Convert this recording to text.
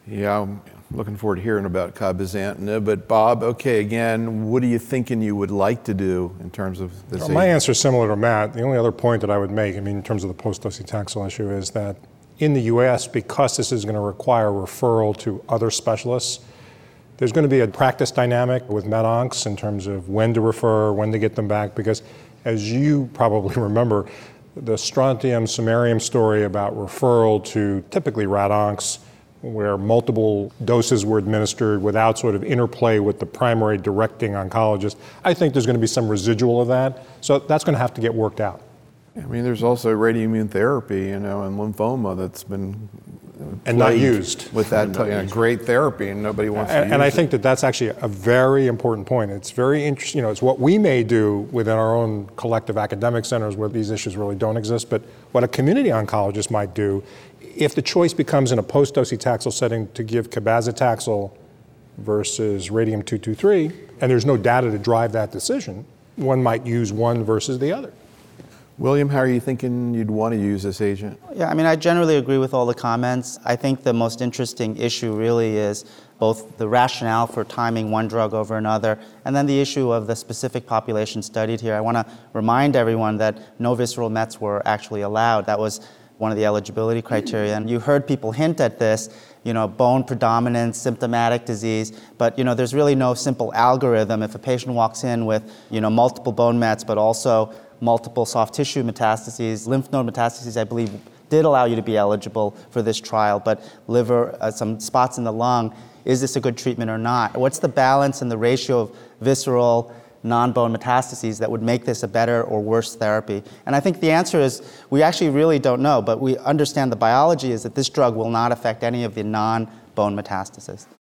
Yeah, I'm looking forward to hearing about cabozantinib. But Bob, okay, again, what are you thinking you would like to do in terms of this? My answer is similar to Matt. The only other point that I would make, in terms of the post-docetaxel issue, is that in the U.S., because this is going to require referral to other specialists, there's going to be a practice dynamic with med-oncs in terms of when to refer, when to get them back, because as you probably remember, the strontium samarium story about referral to typically rad-oncs, where multiple doses were administered without sort of interplay with the primary directing oncologist, I think there's going to be some residual of that. So that's going to have to get worked out. There's also radioimmune therapy, and lymphoma that's been and not used with that great therapy, and nobody wants to use it. And I think that that's actually a very important point. It's very interesting. It's what we may do within our own collective academic centers where these issues really don't exist, but what a community oncologist might do if the choice becomes in a post-docetaxel setting to give cabazitaxel versus radium-223, and there's no data to drive that decision, one might use one versus the other. William, how are you thinking you'd want to use this agent? Yeah, I generally agree with all the comments. I think the most interesting issue really is both the rationale for timing one drug over another, and then the issue of the specific population studied here. I want to remind everyone that no visceral Mets were actually allowed. That was one of the eligibility criteria. And you heard people hint at this, bone predominance, symptomatic disease, but there's really no simple algorithm. If a patient walks in with multiple bone Mets, but also multiple soft tissue metastases, lymph node metastases, I believe, did allow you to be eligible for this trial, but liver, some spots in the lung, is this a good treatment or not? What's the balance and the ratio of visceral non-bone metastases that would make this a better or worse therapy? And I think the answer is we actually really don't know, but we understand the biology is that this drug will not affect any of the non-bone metastases.